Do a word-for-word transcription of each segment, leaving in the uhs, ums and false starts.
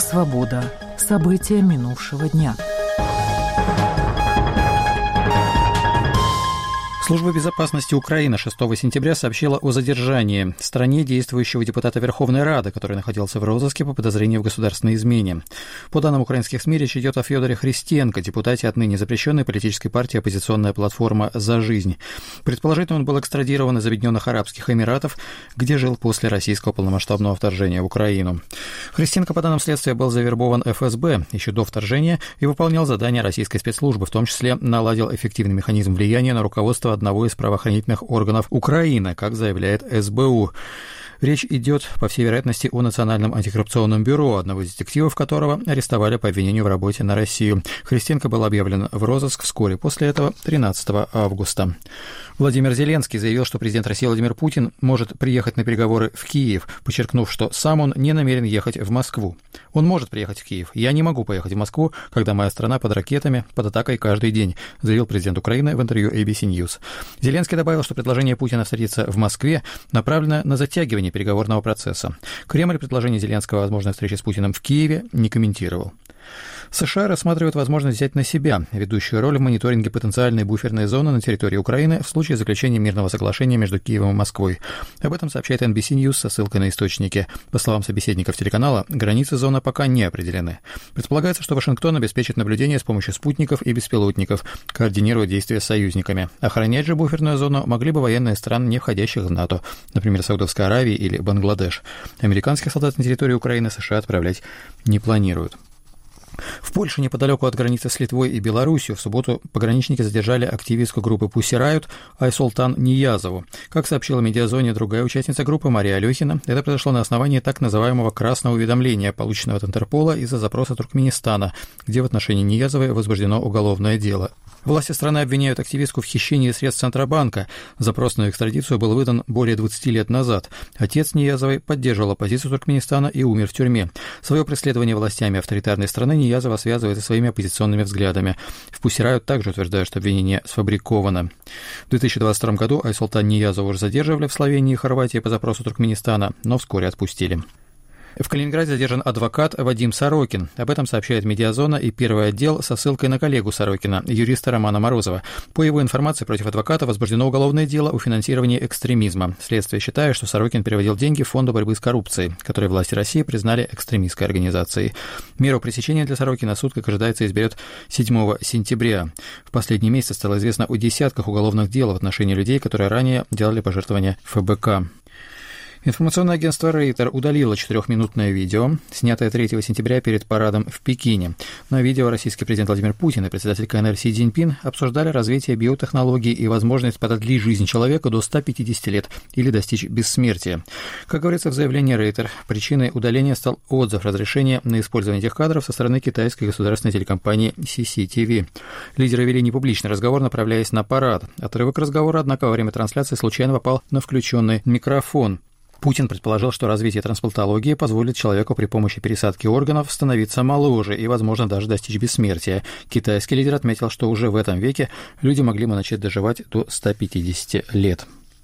«Свобода». События минувшего дня. Служба безопасности Украины шестого сентября сообщила о задержании в стране действующего депутата Верховной Рады, который находился в розыске по подозрению в государственной измене. По данным украинских СМИ, речь идет о Федоре Христенко, депутате отныне запрещенной политической партии «Оппозиционная платформа за жизнь». Предположительно, он был экстрадирован из Объединенных Арабских Эмиратов, где жил после российского полномасштабного вторжения в Украину. Христенко, по данным следствия, был завербован эф эс бэ еще до вторжения и выполнял задания российской спецслужбы, в том числе наладил эффективный механизм влияния на руководство одного из правоохранительных органов Украины, как заявляет эс бэ у. Речь идет, по всей вероятности, о Национальном антикоррупционном бюро, одного из детективов которого арестовали по обвинению в работе на Россию. Христенко был объявлен в розыск вскоре после этого, тринадцатого августа. Владимир Зеленский заявил, что президент России Владимир Путин может приехать на переговоры в Киев, подчеркнув, что сам он не намерен ехать в Москву. Он может приехать в Киев. Я не могу поехать в Москву, когда моя страна под ракетами, под атакой каждый день, заявил президент Украины в интервью эй би си News. Зеленский добавил, что предложение Путина встретиться в Москве направлено на затягивание переговорного процесса. Кремль предложение Зеленского о возможной встрече с Путиным в Киеве не комментировал. США рассматривают возможность взять на себя ведущую роль в мониторинге потенциальной буферной зоны на территории Украины в случае заключения мирного соглашения между Киевом и Москвой. Об этом сообщает эн би си News со ссылкой на источники. По словам собеседников телеканала, границы зоны пока не определены. Предполагается, что Вашингтон обеспечит наблюдение с помощью спутников и беспилотников, координируя действия с союзниками. Охранять же буферную зону могли бы военные страны, не входящих в НАТО, например, Саудовская Аравия или Бангладеш. Американских солдат на территорию Украины США отправлять не планируют. В Польше, неподалеку от границы с Литвой и Белоруссией, в субботу пограничники задержали активистку группы Pussy Riot Айсолтан Ниязову. Как сообщила Медиазоне другая участница группы Мария Алёхина, это произошло на основании так называемого красного уведомления, полученного от Интерпола из-за запроса Туркменистана, где в отношении Ниязовой возбуждено уголовное дело. Власти страны обвиняют активистку в хищении средств Центробанка. Запрос на экстрадицию был выдан более двадцати лет назад. Отец Ниязовой поддерживал оппозицию Туркменистана и умер в тюрьме. Свое преследование властями авторитарной страны Ниязова связывает со своими оппозиционными взглядами. В Pussy Riot также утверждают, что обвинение сфабриковано. В две тысячи двадцать втором году Айсолтан Ниязову уже задерживали в Словении и Хорватии по запросу Туркменистана, но вскоре отпустили. В Калининграде задержан адвокат Вадим Сорокин. Об этом сообщает Медиазона и Первый отдел со ссылкой на коллегу Сорокина, юриста Романа Морозова. По его информации, против адвоката возбуждено уголовное дело о финансировании экстремизма. Следствие считает, что Сорокин переводил деньги в Фонду борьбы с коррупцией, который власти России признали экстремистской организацией. Меру пресечения для Сорокина суд, как ожидается, изберет седьмого сентября. В последние месяцы стало известно о десятках уголовных дел в отношении людей, которые ранее делали пожертвования эф бэ ка. Информационное агентство Рейтер удалило четырехминутное видео, снятое третьего сентября перед парадом в Пекине. На видео российский президент Владимир Путин и председатель ка эн эр Си Цзиньпин обсуждали развитие биотехнологий и возможность продлить жизнь человека до ста пятидесяти лет или достичь бессмертия. Как говорится в заявлении Рейтер, причиной удаления стал отзыв разрешения на использование этих кадров со стороны китайской государственной телекомпании си си ти ви. Лидеры вели непубличный разговор, направляясь на парад. Отрывок разговора, однако, во время трансляции случайно попал на включенный микрофон. Путин предположил, что развитие трансплантологии позволит человеку при помощи пересадки органов становиться моложе и, возможно, даже достичь бессмертия. Китайский лидер отметил, что уже в этом веке люди могли бы начать доживать до ста пятидесяти лет.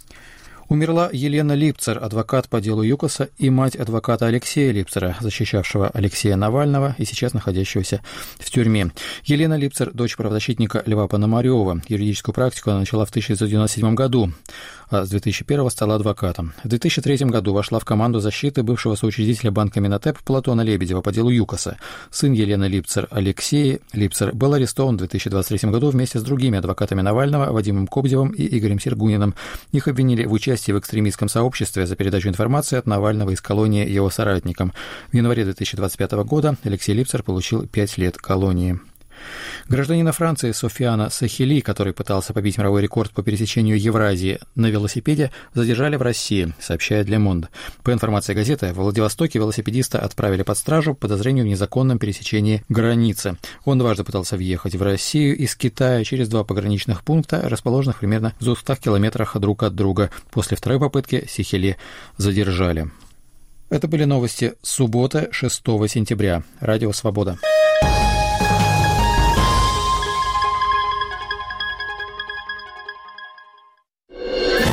Умерла Елена Липцер, адвокат по делу ЮКОСа и мать адвоката Алексея Липцера, защищавшего Алексея Навального и сейчас находящегося в тюрьме. Елена Липцер – дочь правозащитника Льва Пономарёва. Юридическую практику она начала в тысяча девятьсот девяносто седьмом году, а с две тысячи первого стала адвокатом. В две тысячи третьем году вошла в команду защиты бывшего соучредителя банка Минотеп Платона Лебедева по делу ЮКОСа. Сын Елены Липцер, Алексей Липцер, был арестован в две тысячи двадцать третьем году вместе с другими адвокатами Навального, Вадимом Кобзевым и Игорем Сергуниным. Их обвинили в участии в экстремистском сообществе за передачу информации от Навального из колонии его соратникам. В январе две тысячи двадцать пятого года Алексей Липцер получил пять лет колонии. Гражданина Франции Софиана Сахели, который пытался побить мировой рекорд по пересечению Евразии на велосипеде, задержали в России, сообщает Le Monde. По информации газеты, в Владивостоке велосипедиста отправили под стражу по подозрению в незаконном пересечении границы. Он дважды пытался въехать в Россию из Китая через два пограничных пункта, расположенных примерно в двухстах километрах друг от друга. После второй попытки Сахели задержали. Это были новости субботы, шестого сентября. Радио «Свобода».